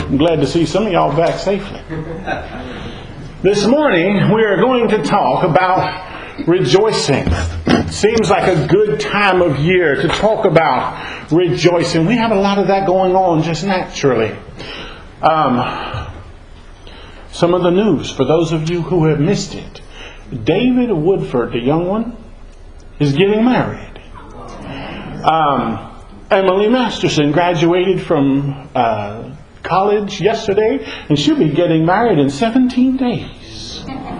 I'm glad to see some of y'all back safely. This morning we are going to talk about rejoicing. Seems like a good time of year to talk about rejoicing. We have a lot of that going on just naturally. Some of the news for those of you who have missed it. David Woodford, the young one, is getting married. Emily Masterson graduated from college yesterday, and she'll be getting married in 17 days.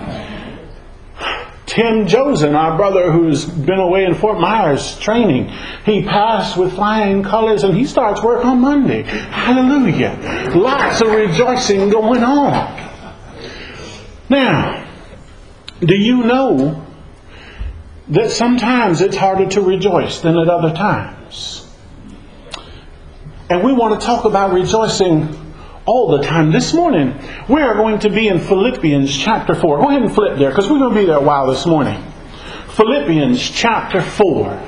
Tim Josen, our brother who's been away in Fort Myers training, he passed with flying colors and he starts work on Monday. Hallelujah. Lots of rejoicing going on. Now, do you know that sometimes it's harder to rejoice than at other times? And we want to talk about rejoicing all the time. This morning, we are going to be in Philippians chapter 4. Go ahead and flip there, because we're going to be there a while this morning. Philippians chapter 4.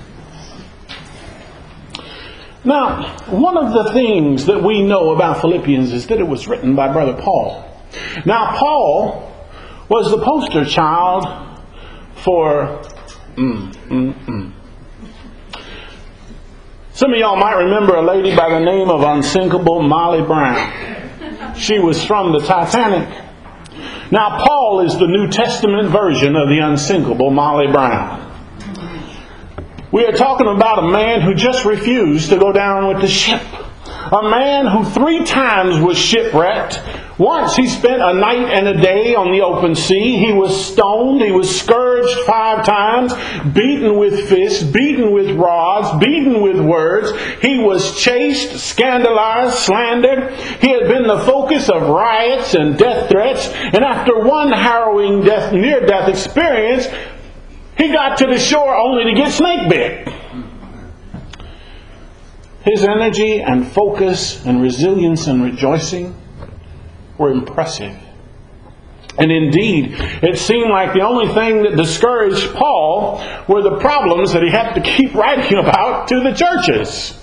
Now, one of the things that we know about Philippians is that it was written by Brother Paul. Now, Paul was the poster child for... Some of y'all might remember a lady by the name of Unsinkable Molly Brown. She was from the Titanic. Now, Paul is the New Testament version of the Unsinkable Molly Brown. We are talking about a man who just refused to go down with the ship. A man who 3 times was shipwrecked. Once he spent a night and a day on the open sea. He was stoned. He was scourged 5 times. Beaten with fists. Beaten with rods. Beaten with words. He was chased, scandalized, slandered. He had been the focus of riots and death threats. And after one harrowing near-death experience, he got to the shore only to get snake bit. His energy and focus and resilience and rejoicing were impressive. And indeed, it seemed like the only thing that discouraged Paul were the problems that he had to keep writing about to the churches.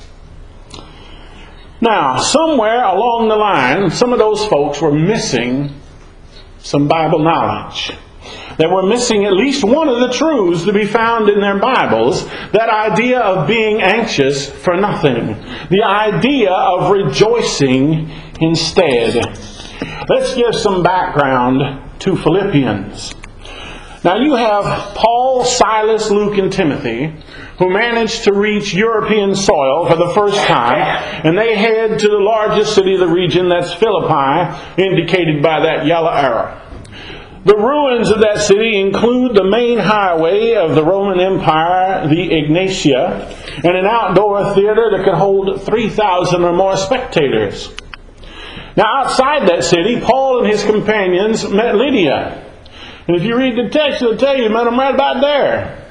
Now, somewhere along the line, some of those folks were missing some Bible knowledge. They were missing at least one of the truths to be found in their Bibles. That idea of being anxious for nothing. The idea of rejoicing instead. Let's give some background to Philippians. Now you have Paul, Silas, Luke, and Timothy, who managed to reach European soil for the first time, and they head to the largest city of the region, that's Philippi, indicated by that yellow arrow. The ruins of that city include the main highway of the Roman Empire, the Egnatia, and an outdoor theater that could hold 3,000 or more spectators. Now, outside that city, Paul and his companions met Lydia. And if you read the text, it'll tell you met them right about there.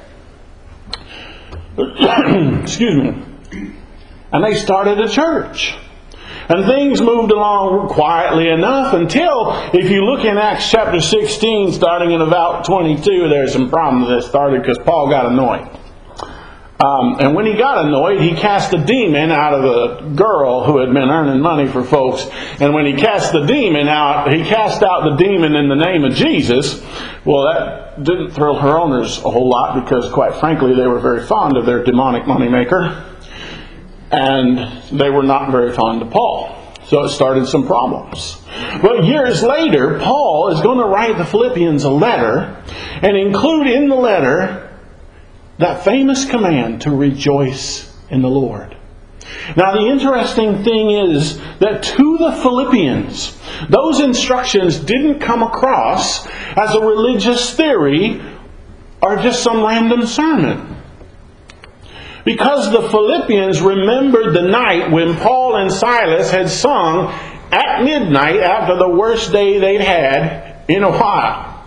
Excuse me. And they started a church. And things moved along quietly enough until, if you look in Acts chapter 16, starting in about 22, there's some problems that started because Paul got annoyed. And when he got annoyed, he cast a demon out of a girl who had been earning money for folks. And when he cast the demon out, he cast out the demon in the name of Jesus. Well, that didn't thrill her owners a whole lot because, quite frankly, they were very fond of their demonic moneymaker. And they were not very fond of Paul. So it started some problems. But years later, Paul is going to write the Philippians a letter and include in the letter that famous command to rejoice in the Lord. Now the interesting thing is that to the Philippians, those instructions didn't come across as a religious theory or just some random sermon. Because the Philippians remembered the night when Paul and Silas had sung at midnight after the worst day they'd had in a while.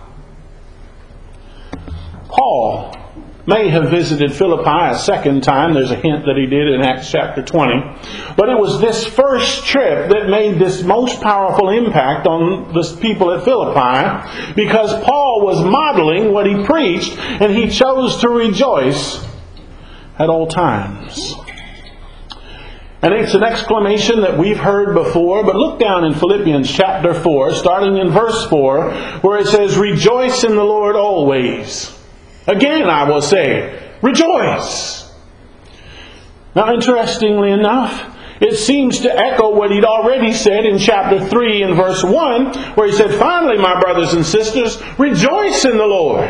Paul may have visited Philippi a second time. There's a hint that he did in Acts chapter 20. But it was this first trip that made this most powerful impact on the people at Philippi, because Paul was modeling what he preached, and he chose to rejoice at all times. And it's an exclamation that we've heard before, but look down in Philippians chapter 4, starting in verse 4, where it says, "Rejoice in the Lord always. Again I will say, rejoice." Now, interestingly enough, it seems to echo what he'd already said in chapter 3 and verse 1, where he said, "Finally, my brothers and sisters, rejoice in the Lord."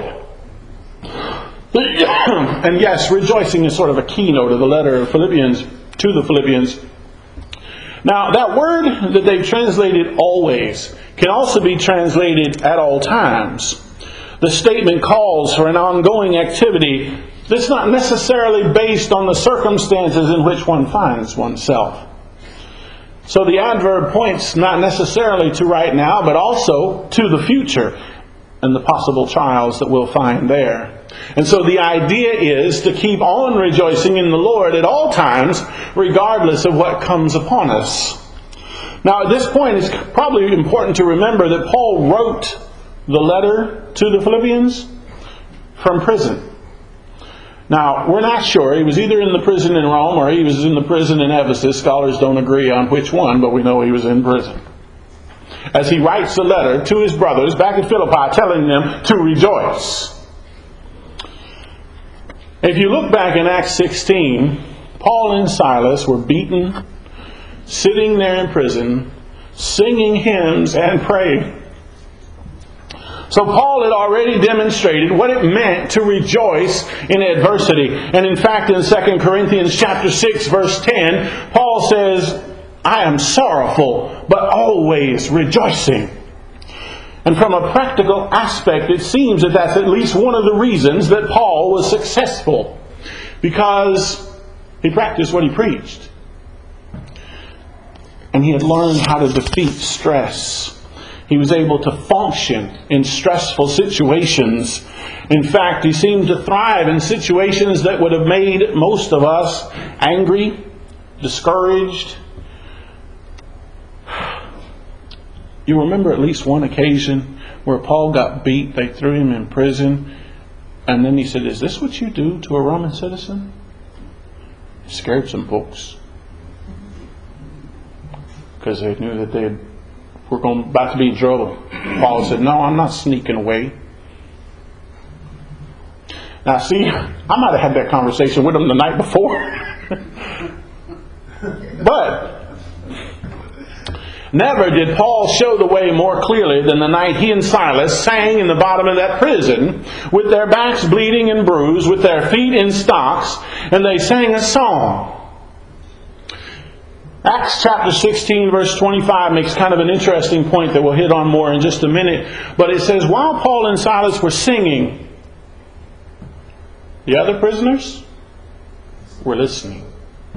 And yes, rejoicing is sort of a keynote of the letter of Philippians to the Philippians. Now, that word that they've translated "always" can also be translated "at all times." The statement calls for an ongoing activity that's not necessarily based on the circumstances in which one finds oneself. So the adverb points not necessarily to right now, but also to the future and the possible trials that we'll find there. And so the idea is to keep on rejoicing in the Lord at all times, regardless of what comes upon us. Now, at this point, it's probably important to remember that Paul wrote the letter to the Philippians from prison. Now, we're not sure. He was either in the prison in Rome or he was in the prison in Ephesus. Scholars don't agree on which one, but we know he was in prison, as he writes a letter to his brothers back in Philippi telling them to rejoice. If you look back in Acts 16, Paul and Silas were beaten, sitting there in prison, singing hymns and praying. So Paul had already demonstrated what it meant to rejoice in adversity. And in fact, in 2 Corinthians chapter 6, verse 10, Paul says, "I am sorrowful, but always rejoicing." And from a practical aspect, it seems that that's at least one of the reasons that Paul was successful, because he practiced what he preached. And he had learned how to defeat stress. He was able to function in stressful situations. In fact, he seemed to thrive in situations that would have made most of us angry, discouraged. You remember at least one occasion where Paul got beat, they threw him in prison, and then he said, "Is this what you do to a Roman citizen?" It scared some folks, because they knew that they were about to be in trouble. Paul said, "No, I'm not sneaking away." Now see, I might have had that conversation with him the night before. But never did Paul show the way more clearly than the night he and Silas sang in the bottom of that prison, with their backs bleeding and bruised, with their feet in stocks, and they sang a song. Acts chapter 16 verse 25 makes kind of an interesting point that we'll hit on more in just a minute. But it says, while Paul and Silas were singing, the other prisoners were listening.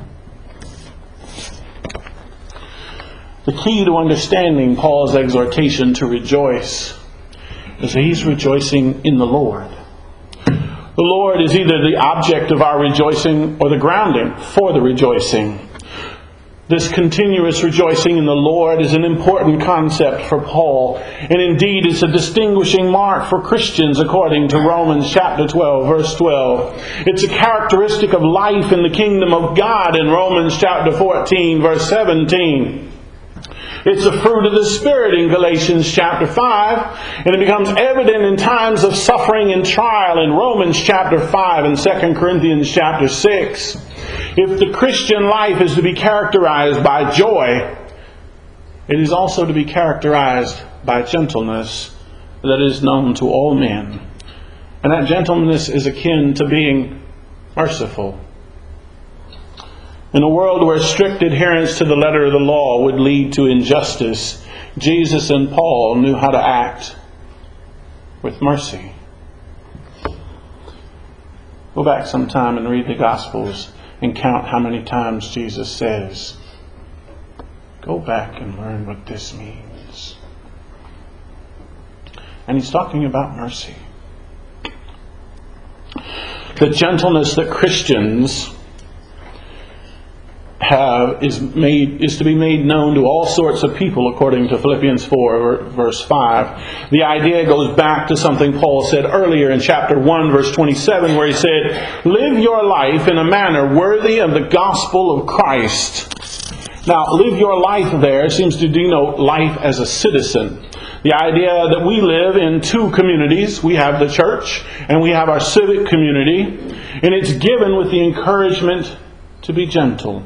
The key to understanding Paul's exhortation to rejoice is that he's rejoicing in the Lord. The Lord is either the object of our rejoicing or the grounding for the rejoicing. This continuous rejoicing in the Lord is an important concept for Paul, and indeed it's a distinguishing mark for Christians according to Romans chapter 12, verse 12. It's a characteristic of life in the kingdom of God in Romans chapter 14, verse 17. It's a fruit of the Spirit in Galatians chapter 5, and it becomes evident in times of suffering and trial in Romans chapter 5 and 2 Corinthians chapter 6. If the Christian life is to be characterized by joy, it is also to be characterized by gentleness that is known to all men. And that gentleness is akin to being merciful. In a world where strict adherence to the letter of the law would lead to injustice, Jesus and Paul knew how to act with mercy. Go back sometime and read the Gospels and count how many times Jesus says, "Go back and learn what this means." And he's talking about mercy. The gentleness that Christians is to be made known to all sorts of people, according to Philippians 4, verse 5. The idea goes back to something Paul said earlier in chapter 1, verse 27, where he said, "Live your life in a manner worthy of the gospel of Christ." Now, live your life there seems to denote life as a citizen. The idea that we live in two communities. We have the church and we have our civic community. And it's given with the encouragement to be gentle.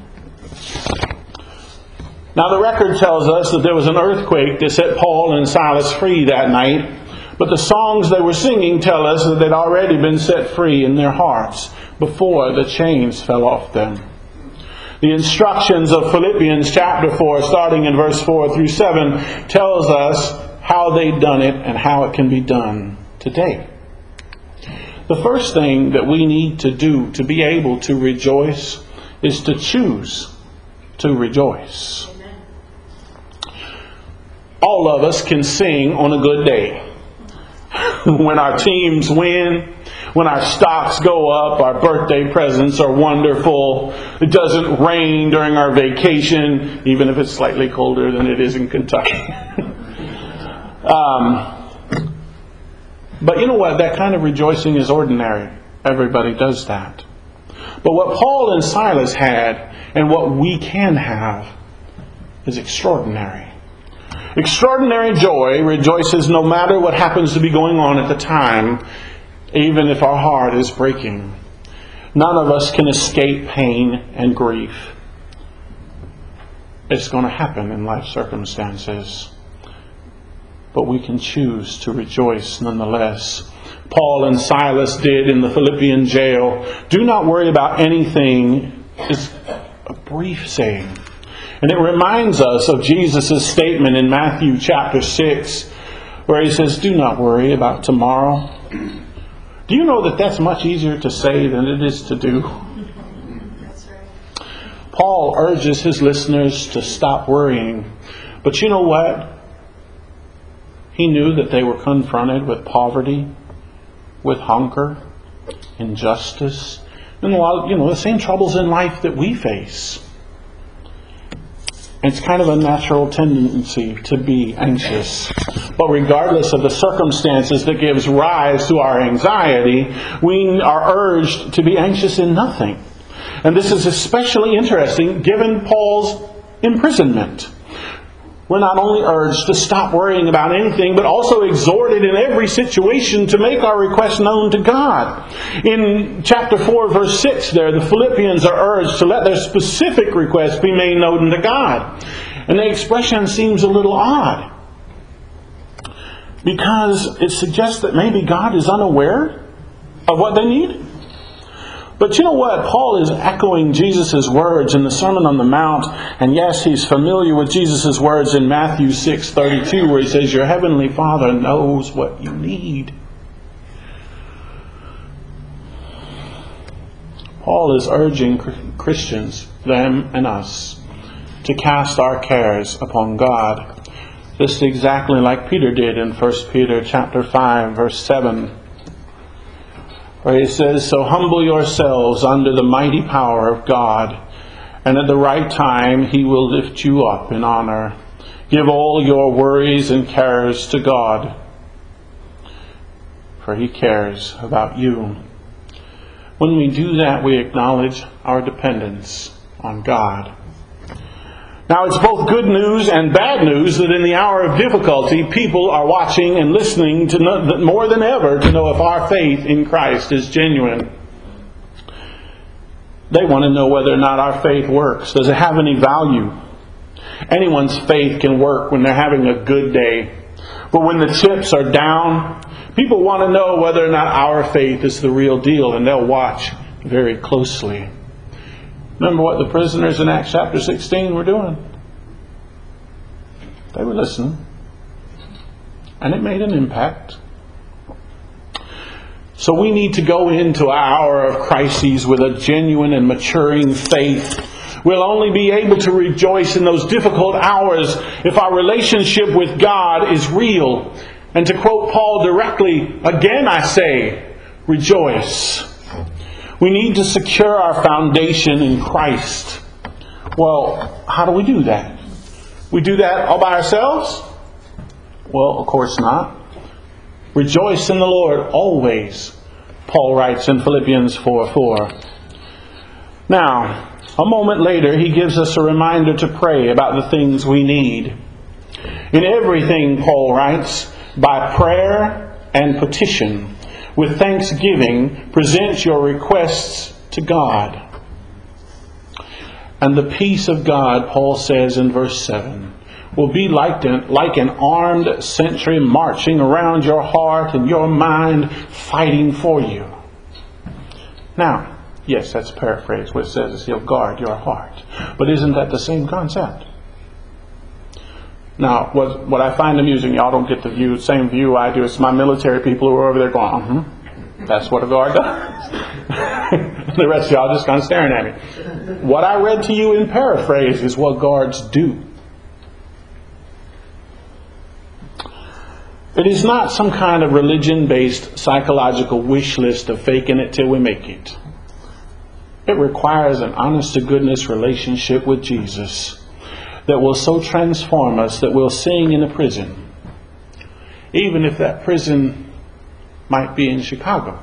Now the record tells us that there was an earthquake that set Paul and Silas free that night. But the songs they were singing tell us that they'd already been set free in their hearts before the chains fell off them. The instructions of Philippians chapter 4, starting in verse 4 through 7, tells us how they've done it and how it can be done today. The first thing that we need to do to be able to rejoice is to choose to rejoice. All of us can sing on a good day. When our teams win, when our stocks go up, our birthday presents are wonderful, it doesn't rain during our vacation, even if it's slightly colder than it is in Kentucky. But you know what? That kind of rejoicing is ordinary. Everybody does that. But what Paul and Silas had, and what we can have, is extraordinary. Extraordinary joy rejoices no matter what happens to be going on at the time, even if our heart is breaking. None of us can escape pain and grief. It's going to happen in life circumstances. But we can choose to rejoice nonetheless. Paul and Silas did in the Philippian jail. Do not worry about anything is a brief saying. And it reminds us of Jesus' statement in Matthew chapter 6, where he says, "Do not worry about tomorrow." Do you know that that's much easier to say than it is to do? That's right. Paul urges his listeners to stop worrying. But you know what? He knew that they were confronted with poverty, with hunger, injustice, and the same troubles in life that we face. It's kind of a natural tendency to be anxious. But regardless of the circumstances that gives rise to our anxiety, we are urged to be anxious in nothing. And this is especially interesting given Paul's imprisonment. We're not only urged to stop worrying about anything, but also exhorted in every situation to make our requests known to God. In chapter 4, verse 6 there, the Philippians are urged to let their specific requests be made known to God. And the expression seems a little odd, because it suggests that maybe God is unaware of what they need. But you know what? Paul is echoing Jesus' words in the Sermon on the Mount. And yes, he's familiar with Jesus' words in Matthew 6:32, where he says, "Your heavenly Father knows what you need." Paul is urging Christians, them and us, to cast our cares upon God. Just exactly like Peter did in 1 Peter chapter 5, verse 7. Where he says, "So humble yourselves under the mighty power of God, and at the right time He will lift you up in honor. Give all your worries and cares to God, for He cares about you." When we do that, we acknowledge our dependence on God. Now, it's both good news and bad news that in the hour of difficulty, people are watching and listening to know, more than ever to know if our faith in Christ is genuine. They want to know whether or not our faith works. Does it have any value? Anyone's faith can work when they're having a good day. But when the chips are down, people want to know whether or not our faith is the real deal, and they'll watch very closely. Remember what the prisoners in Acts chapter 16 were doing? They were listening. And it made an impact. So we need to go into our hour of crises with a genuine and maturing faith. We'll only be able to rejoice in those difficult hours if our relationship with God is real. And to quote Paul directly, again I say, rejoice. We need to secure our foundation in Christ. Well, how do we do that? We do that all by ourselves? Well, of course not. Rejoice in the Lord always, Paul writes in Philippians 4:4. Now, a moment later, he gives us a reminder to pray about the things we need. In everything, Paul writes, by prayer and petition, with thanksgiving, present your requests to God. And the peace of God, Paul says in verse 7, will be like an armed sentry marching around your heart and your mind, fighting for you. Now, yes, that's paraphrased, where it says he'll guard your heart. But isn't that the same concept? Now, what I find amusing, y'all don't get the same view I do. It's my military people who are over there going, that's what a guard does. The rest of y'all just kind of staring at me. What I read to you in paraphrase is what guards do. It is not some kind of religion-based psychological wish list of faking it till we make it. It requires an honest-to-goodness relationship with Jesus that will so transform us that we'll sing in a prison, even if that prison might be in Chicago.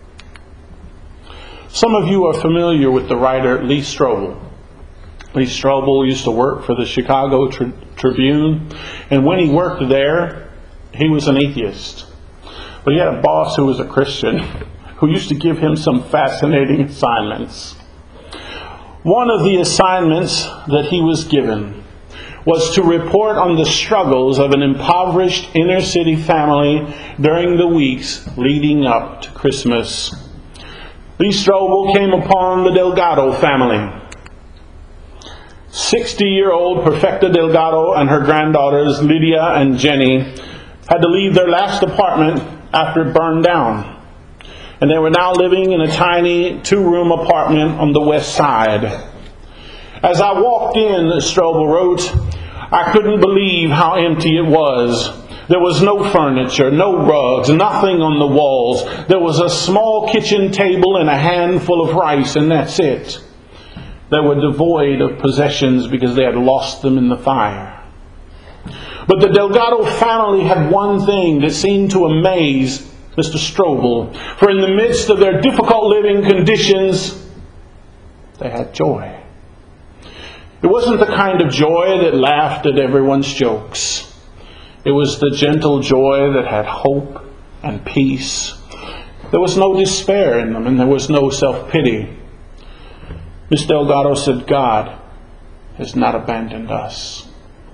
Some of you are familiar with the writer Lee Strobel. Lee Strobel used to work for the Chicago Tribune, and when he worked there, he was an atheist. But he had a boss who was a Christian who used to give him some fascinating assignments. One of the assignments that he was given was to report on the struggles of an impoverished inner city family during the weeks leading up to Christmas. Lee Strobel came upon the Delgado family. 60-year-old Perfecta Delgado and her granddaughters Lydia and Jenny had to leave their last apartment after it burned down. And they were now living in a tiny 2-room apartment on the west side. As I walked in, Strobel wrote, I couldn't believe how empty it was. There was no furniture, no rugs, nothing on the walls. There was a small kitchen table and a handful of rice, and that's it. They were devoid of possessions because they had lost them in the fire. But the Delgado family had one thing that seemed to amaze Mr. Strobel. For in the midst of their difficult living conditions, they had joy. It wasn't the kind of joy that laughed at everyone's jokes. It was the gentle joy that had hope and peace. There was no despair in them, and there was no self-pity. Miss Delgado said, God has not abandoned us.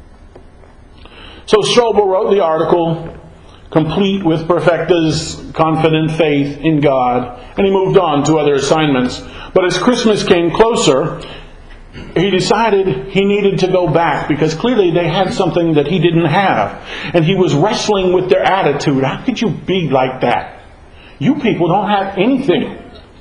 So Strobel wrote the article, complete with Perfecta's confident faith in God, and he moved on to other assignments. But as Christmas came closer, he decided he needed to go back because clearly they had something that he didn't have. And he was wrestling with their attitude. How could you be like that? You people don't have anything.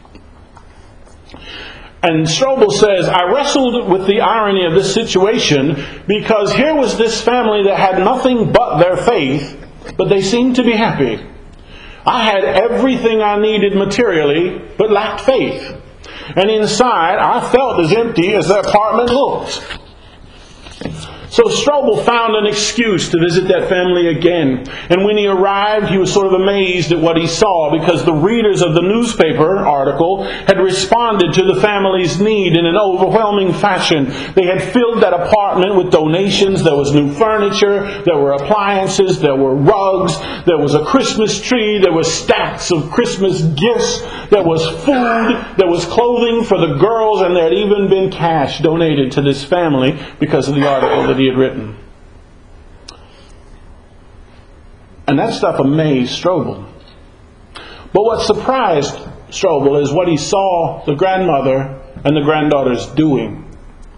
And Strobel says, I wrestled with the irony of this situation because here was this family that had nothing but their faith, but they seemed to be happy. I had everything I needed materially, but lacked faith. And inside, I felt as empty as the apartment looked. So Strobel found an excuse to visit that family again. And when he arrived, he was sort of amazed at what he saw because the readers of the newspaper article had responded to the family's need in an overwhelming fashion. They had filled that apartment with donations. There was new furniture, there were appliances, there were rugs, there was a Christmas tree, there were stacks of Christmas gifts, there was food, there was clothing for the girls, and there had even been cash donated to this family because of the article that he had written. And that stuff amazed Strobel. But what surprised Strobel is what he saw the grandmother and the granddaughters doing.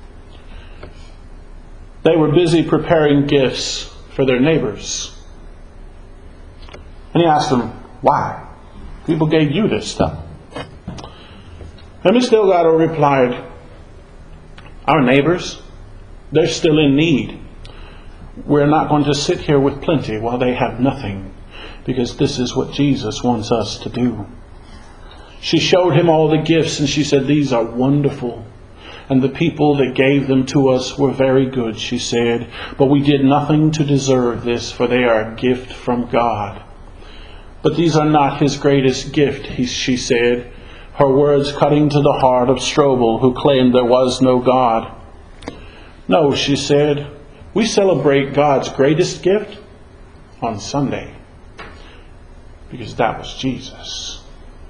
They were busy preparing gifts for their neighbors. And he asked them, why? People gave you this stuff. And Miss Delgado replied, our neighbors, they're still in need. We're not going to sit here with plenty while they have nothing, because this is what Jesus wants us to do. She showed him all the gifts and she said, these are wonderful. and the people that gave them to us were very good, she said. But we did nothing to deserve this, for they are a gift from God. But these are not his greatest gift, she said, her words cutting to the heart of Strobel, who claimed there was no God. No, she said, we celebrate God's greatest gift on Sunday, because that was Jesus.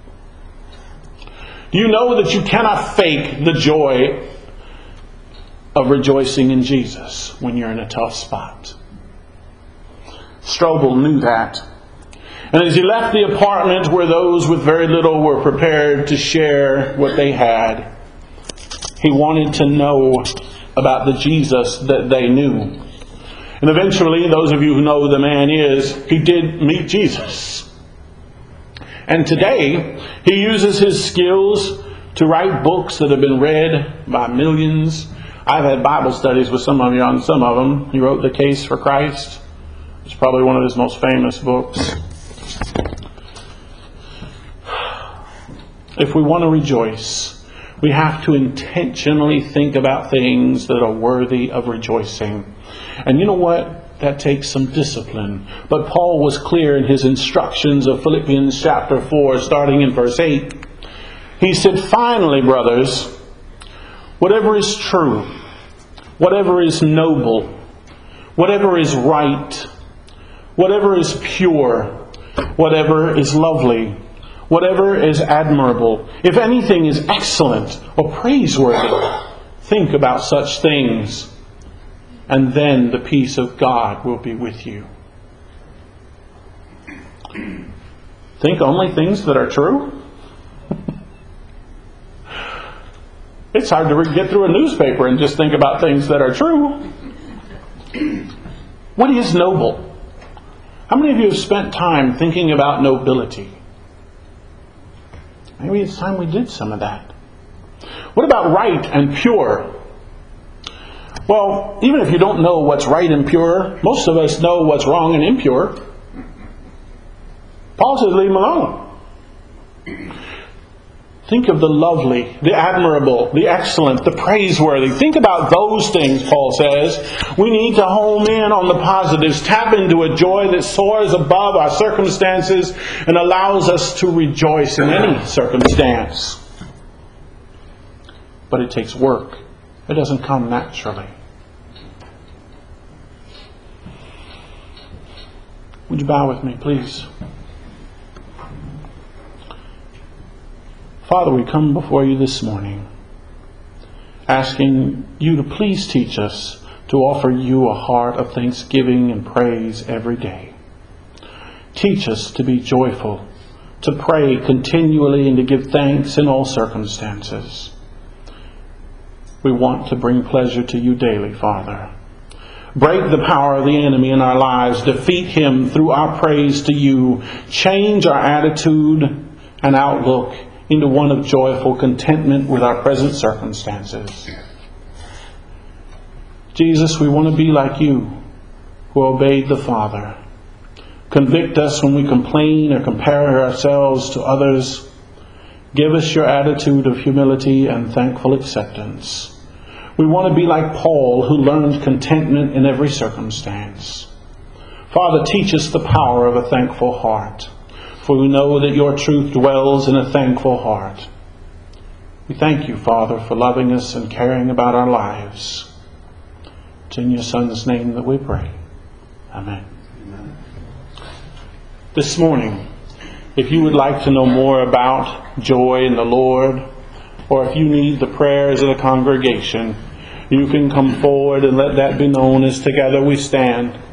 Do you know that you cannot fake the joy of rejoicing in Jesus when you're in a tough spot? Strobel knew that. And as he left the apartment where those with very little were prepared to share what they had, he wanted to know about the Jesus that they knew. And eventually, those of you who know who the man is, he did meet Jesus. And today, he uses his skills to write books that have been read by millions. I've had Bible studies with some of you on some of them. He wrote The Case for Christ. It's probably one of his most famous books. If we want to rejoice, we have to intentionally think about things that are worthy of rejoicing. And you know what? That takes some discipline. But Paul was clear in his instructions of Philippians chapter 4, starting in verse 8. He said, finally, brothers, whatever is true, whatever is noble, whatever is right, whatever is pure, whatever is lovely, whatever is admirable, if anything is excellent or praiseworthy, think about such things. And then the peace of God will be with you. Think only things that are true? It's hard to get through a newspaper and just think about things that are true. What is noble? How many of you have spent time thinking about nobility? Maybe it's time we did some of that. What about right and pure? Well, even if you don't know what's right and pure, most of us know what's wrong and impure. Paul says, leave them alone. Think of the lovely, the admirable, the excellent, the praiseworthy. Think about those things, Paul says. We need to home in on the positives, tap into a joy that soars above our circumstances and allows us to rejoice in any circumstance. But it takes work. It doesn't come naturally. Would you bow with me, please? Father, we come before you this morning, asking you to please teach us to offer you a heart of thanksgiving and praise every day. Teach us to be joyful, to pray continually, and to give thanks in all circumstances. We want to bring pleasure to you daily, Father. Break the power of the enemy in our lives. Defeat him through our praise to you. Change our attitude and outlook into one of joyful contentment with our present circumstances. Jesus, we want to be like you, who obeyed the Father. Convict us when we complain or compare ourselves to others. Give us your attitude of humility and thankful acceptance. We want to be like Paul, who learned contentment in every circumstance. Father, teach us the power of a thankful heart, for we know that your truth dwells in a thankful heart. We thank you, Father, for loving us and caring about our lives. It's in your Son's name that we pray. Amen. Amen. This morning, if you would like to know more about joy in the Lord, or if you need the prayers of the congregation, you can come forward and let that be known as together we stand.